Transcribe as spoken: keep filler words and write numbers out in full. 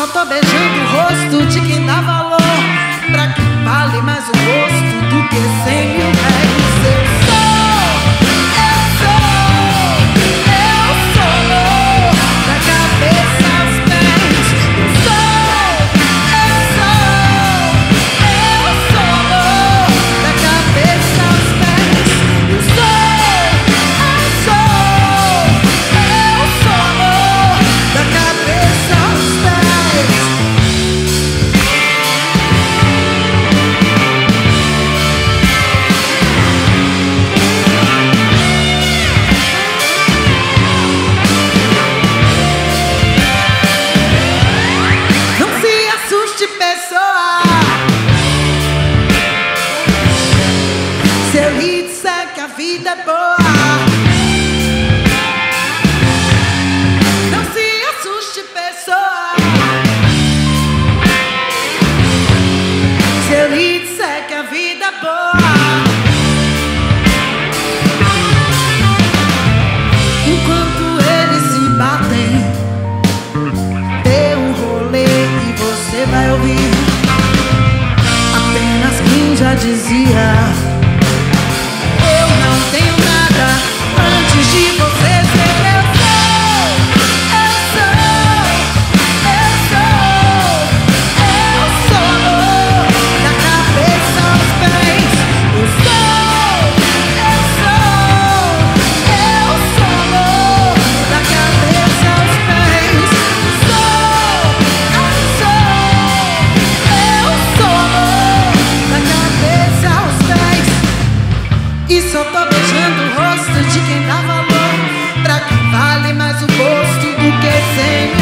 tô beijando o rosto de quem dá valor, pra que vale mais o rosto do que cem mil réis. Eu sou, eu sou, eu sou da cabeça aos pés. Eu sou, eu sou, eu sou da cabeça aos pés. Eu sou, eu sou, eu sou da cabeça aos pés. Pessoa, se eu lhe disser que a vida é boa, não se assuste, pessoa. Se eu lhe disser que a vida é boa, enquanto eles se batem, dê um rolê e você vai ouvir apenas quem já dizia: eu não tenho nada antes de você ser. Eu sou, eu sou, eu sou, eu sou da cabeça aos pés. Eu sou, eu sou, eu sou da cabeça aos pés. Sou, eu sou, eu sou da cabeça aos pés. E só tô beijando o rosto de quem dá valor, pra que vale mais o gosto do que cem.